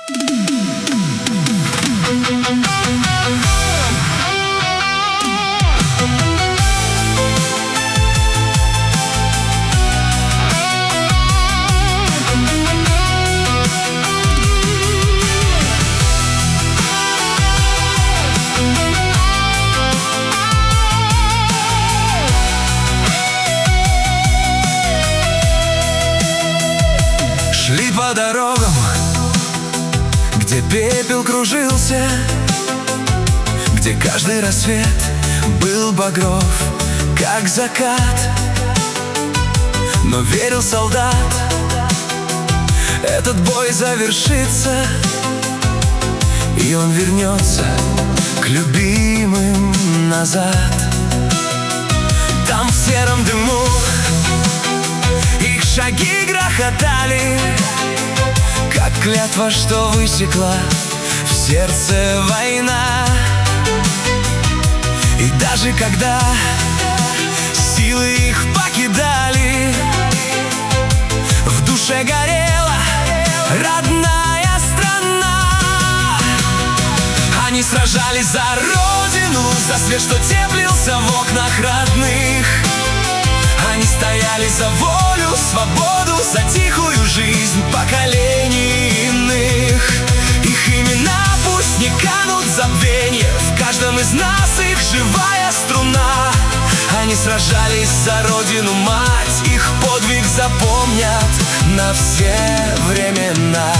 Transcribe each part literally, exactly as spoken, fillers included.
Шли по дорогам, где пепел кружился, где каждый рассвет был багров, как закат. Но верил солдат, этот бой завершится, и он вернется к любимым назад. Там в сером дыму их шаги грохотали, как клятва, что высекла в сердце война. И даже когда силы их покидали, в душе горела родная страна. Они сражались за родину, за свет, что теплился в окнах родных. Они стояли за волю, свободу, за тихую жизнь поколений иных. Их имена пусть не канут в забвенье, в каждом из нас их живая струна. Они сражались за родину, мать, их подвиг запомнят на все времена.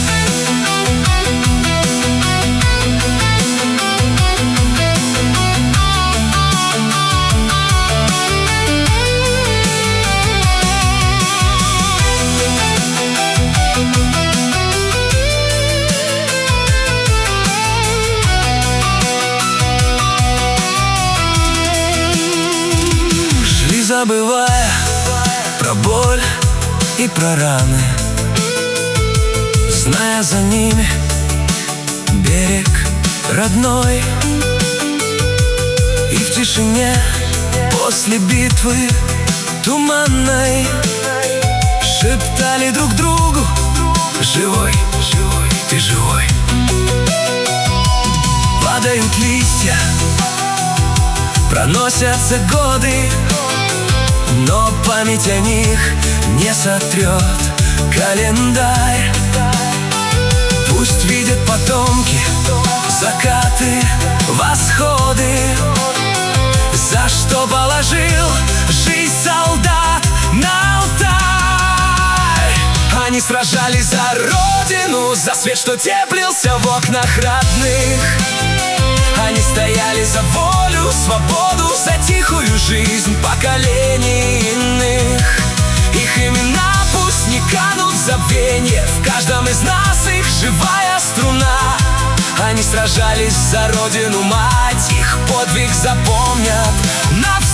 Забывая про боль и про раны, зная за ними берег родной. И в тишине после битвы туманной шептали друг другу: живой, живой, ты живой. Падают листья, проносятся годы, но память о них не сотрет календарь. Пусть видят потомки закаты, восходы, за что положил жизнь солдат на алтарь. Они сражались за родину, за свет, что теплился в окнах родных. Они стояли за волю, свободу, за тихую жизнь поколений иных. Их имена пусть не канут в забвенье, в каждом из нас их живая струна. Они сражались за родину, мать, их подвиг запомнят на